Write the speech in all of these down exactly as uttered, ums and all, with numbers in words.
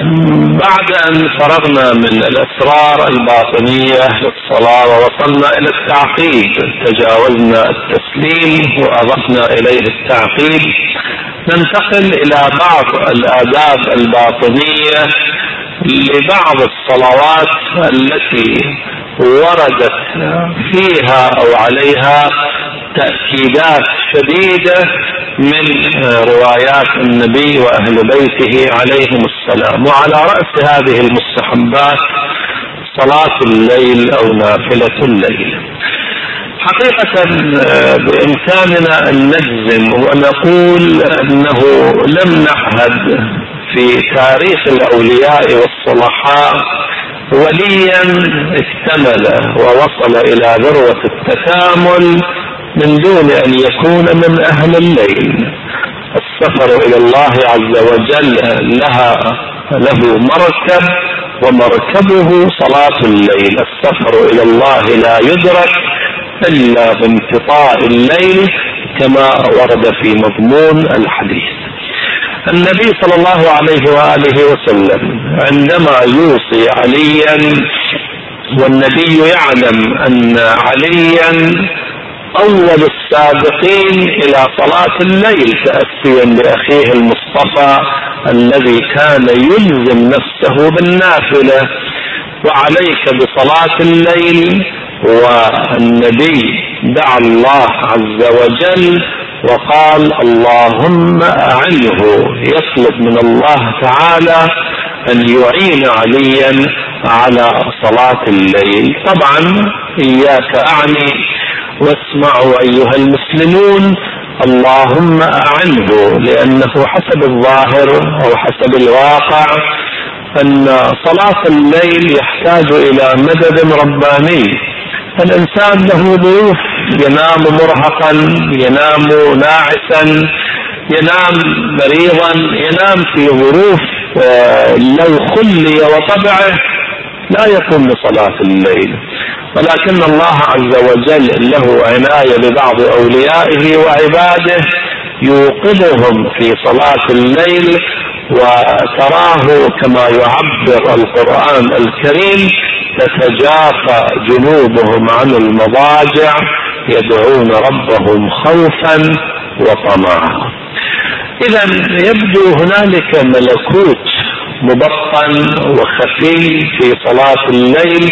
بعد أن فرغنا من الأسرار الباطنية للصلاة ووصلنا إلى التعقيد، تجاوزنا التسليم وأضفنا إليه التعقيد، ننتقل إلى بعض الآداب الباطنية لبعض الصلوات التي وردت فيها أو عليها تأكيدات شديدة من روايات النبي وأهل بيته عليهم السلام. وعلى رأس هذه المستحبات صلاة الليل أو نافلة الليل. حقيقة بإمكاننا أن نجزم ونقول أنه لم نعهد في تاريخ الأولياء والصلحاء وليا اكتمل ووصل إلى ذروة التكامل من دون أن يكون من أهل الليل. السفر إلى الله عز وجل لها له مركب، ومركبه صلاة الليل. السفر إلى الله لا يدرك إلا بانقطاع الليل كما ورد في مضمون الحديث. النبي صلى الله عليه وآله وسلم عندما يوصي عليا، والنبي يعلم أن عليا أول السابقين إلى صلاة الليل تأسيا بأخيه المصطفى الذي كان يلزم نفسه بالنافلة، وعليك بصلاة الليل. والنبي دعا الله عز وجل وقال اللهم أعنه، يطلب من الله تعالى أن يعين عليا على صلاة الليل. طبعا إياك أعني واسمعوا أيها المسلمون اللهم أعنه، لأنه حسب الظاهر أو حسب الواقع أن صلاة الليل يحتاج إلى مدد رباني. الإنسان له ظروف، ينام مرهقا، ينام ناعسا، ينام مريضا، ينام في ظروف لو خلي وطبعه لا يقوم بصلاة الليل. ولكن الله عز وجل له عناية ببعض أوليائه وعباده يوقظهم في صلاة الليل، وتراه كما يعبر القرآن الكريم تتجافى جنوبهم عن المضاجع يدعون ربهم خوفا وطمعا. إذا يبدو هنالك ملكوت مبطن وخفي في صلاة الليل.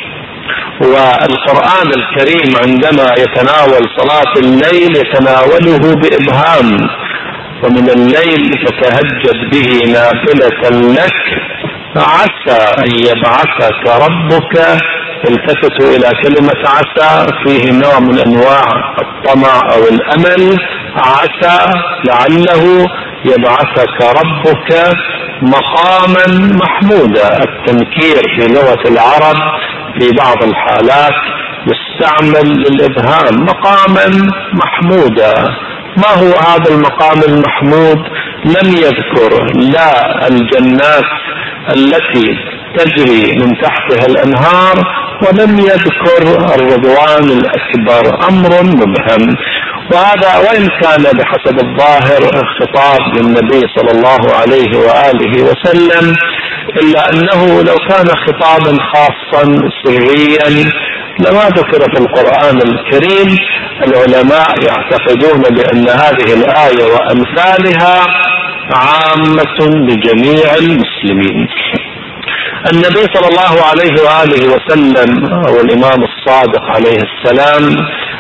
والقرآن الكريم عندما يتناول صلاة الليل يتناوله بإبهام: ومن الليل فتهجد به نافلة لك عسى أن يبعثك ربك. التفتوا إلى كلمة عسى، فيه نوع من أنواع الطمع أو الأمل. عسى لعله يبعثك ربك مقاما محمودا. التنكير في لغة العرب في بعض الحالات يستعمل للإبهام، مقاما محمودا. ما هو هذا المقام المحمود؟ لم يذكر لا الجنات التي تجري من تحتها الأنهار، ولم يذكر الرضوان الأكبر، أمر مبهم. وهذا وإن كان بحسب الظاهر خطاب للنبي صلى الله عليه وآله وسلم، إلا أنه لو كان خطابا خاصا سريا لما ذكر في القرآن الكريم. العلماء يعتقدون بأن هذه الآية وأمثالها عامة لجميع المسلمين. النبي صلى الله عليه وآله وسلم والإمام الصادق عليه السلام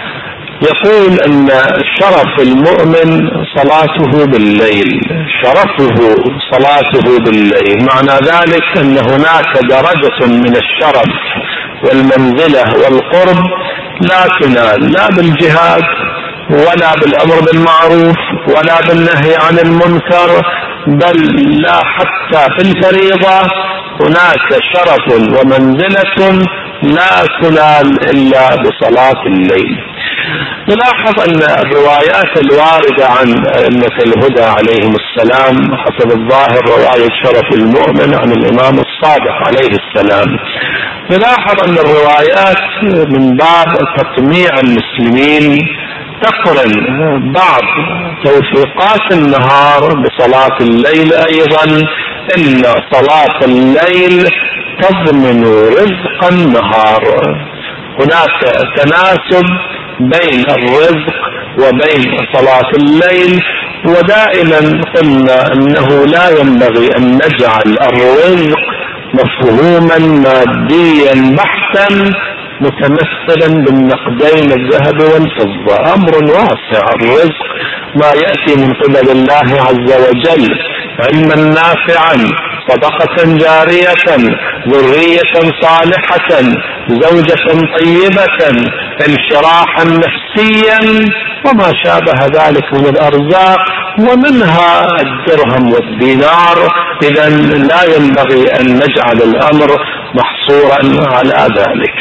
يقول أن شرف المؤمن صلاته بالليل، شرفه صلاته بالليل. معنى ذلك أن هناك درجة من الشرف والمنزلة والقرب لا تنال لا بالجهاد ولا بالأمر بالمعروف ولا بالنهي عن المنكر، بل لا حتى في الفريضة هناك شرف ومنزلة لا تنال إلا بصلاة الليل. نلاحظ أن الروايات الواردة عن أئمة الهدى عليهم السلام حسب الظاهر رواية شرف المؤمن عن الإمام الصادق عليه السلام، نلاحظ أن الروايات من باب تطميع المسلمين تقرن بعض توفيقات النهار بصلاة الليل أيضا إن صلاة الليل تضمن رزق النهار. هناك تناسب بين الرزق وبين صلاة الليل، ودائما قلنا أنه لا ينبغي أن نجعل الرزق مفهوما ماديا بحتا متمثلا بالنقدين الذهب والفضة. أمر واسع الرزق، ما يأتي من قبل الله عز وجل، علما نافعا، صدقة جارية، ذرية صالحة، زوجة طيبة، انشراحا نفسيا، وما شابه ذلك من الأرزاق، ومنها الدرهم والدينار. إذا لا ينبغي أن نجعل الأمر محصورا على ذلك.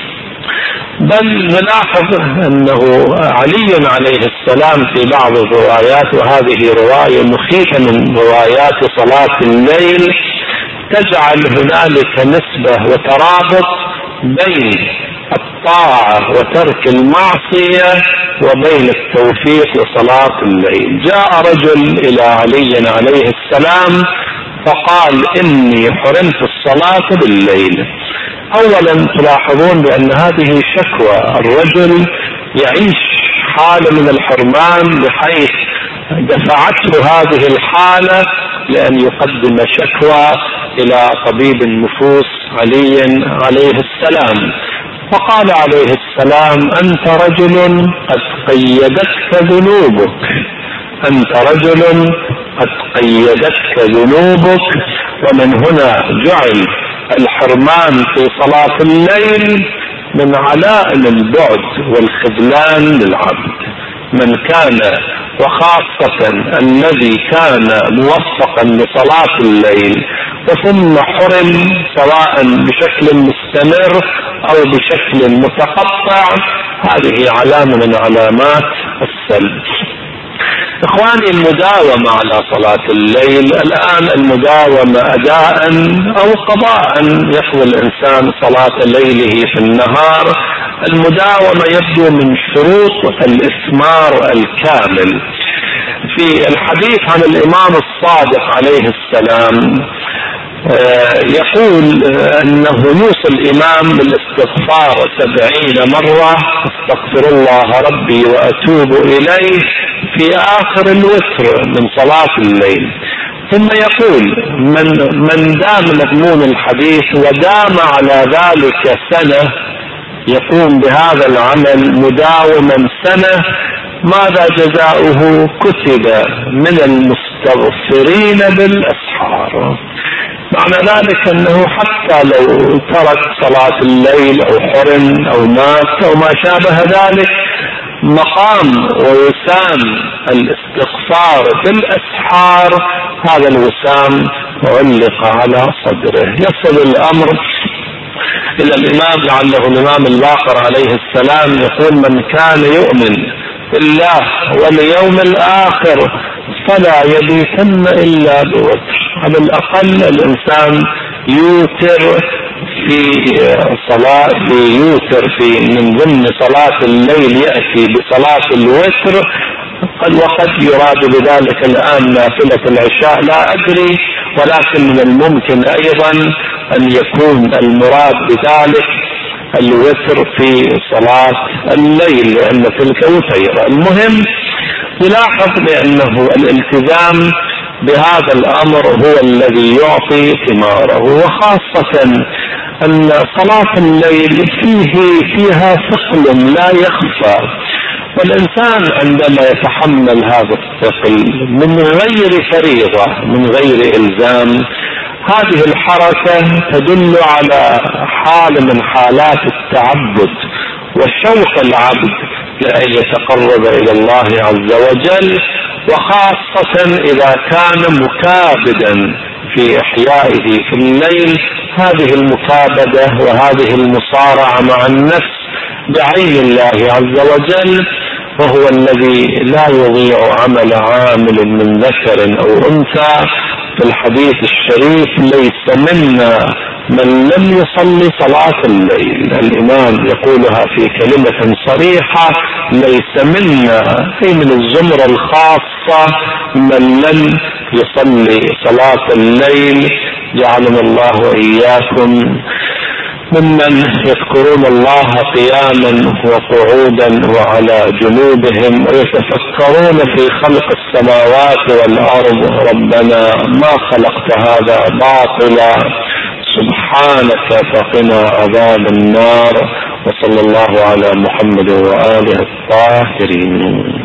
بل نلاحظ أنه علي عليه السلام في بعض الروايات، وهذه رواية مخيفة من روايات صلاة الليل، تجعل هنالك نسبة وترابط بين الطاعة وترك المعصية وبين التوفيق لصلاة الليل. جاء رجل إلى علي عليه السلام فقال: إني حرمت الصلاة بالليل. أولا تلاحظون بأن هذه شكوى، الرجل يعيش حالة من الحرمان بحيث دفعته هذه الحالة لأن يقدم شكوى إلى طبيب النفوس علي عليه السلام. فقال عليه السلام: أنت رجل قد قيدتك ذنوبك، أنت رجل قد قيدتك ذنوبك. ومن هنا جعل الحرمان في صلاة الليل من علائم البعد والخذلان للعبد. من كان، وخاصة الذي كان موفقا لصلاة الليل وثم حرم سواء بشكل مستمر أو بشكل متقطع، هذه علامة من علامات السلب. إخواني، المداومة على صلاة الليل، الآن المداومة أداء أو قضاء، يقضي الإنسان صلاة ليله في النهار. المداومة يبدو من شروط الإثمار الكامل. في الحديث عن الإمام الصادق عليه السلام يقول أنه يوصي الإمام بالاستغفار سبعين مرة: استغفر الله ربي وأتوب إليه، في آخر الوتر من صلاة الليل. ثم يقول: من, من دام مضمون الحديث ودام على ذلك سنة، يقوم بهذا العمل مداوما سنة، ماذا جزاؤه؟ كتب من المستغفرين بالأسحار. معنى ذلك أنه حتى لو ترك صلاة الليل أو حرم أو مات أو ما شابه ذلك، مقام ووسام الاستغفار في الأسحار هذا الوسام علق على صدره. يصل الأمر إلى الإمام لعله الإمام الباقر عليه السلام يقول: من كان يؤمن بالله واليوم الآخر فلا يبيتن إلا بوتر. على الأقل الإنسان يوتر في صلاة في يوتر في من ضمن صلاة الليل، يأتي بصلاة الوتر. وقد يراد بذلك الآن نافلة العشاء، لا أدري، ولكن من الممكن أيضا أن يكون المراد بذلك الوتر في صلاة الليل، لأن تلك وتيرة. المهم يلاحظ بأنه الالتزام بهذا الأمر هو الذي يعطي ثماره، وخاصة أن صلاة الليل فيه فيها ثقل لا يخفى، والإنسان عندما يتحمل هذا الثقل من غير فريضة من غير إلزام، هذه الحركة تدل على حال من حالات التعبد وشوق العبد لأن يتقرب إلى الله عز وجل، وخاصة إذا كان مكابدا في إحيائه في الليل. هذه المكابدة وهذه المصارعة مع النفس بعين الله عز وجل، وهو الذي لا يضيع عمل عامل من ذكر أو أنثى. في الحديث الشريف: ليس منا من لم يصلي صلاة الليل. الإمام يقولها في كلمة صريحة: ليس منا، أي من الزمرة الخاصة من لم يصلي صلاة الليل. جعلنا الله وإياكم ممن يذكرون الله قياما وقعودا وعلى جنوبهم ويتفكرون في خلق السماوات والأرض. ربنا ما خلقت هذا باطلا، سبحانك فقنا عذاب النار. وصلى الله على محمد وآله الطاهرين.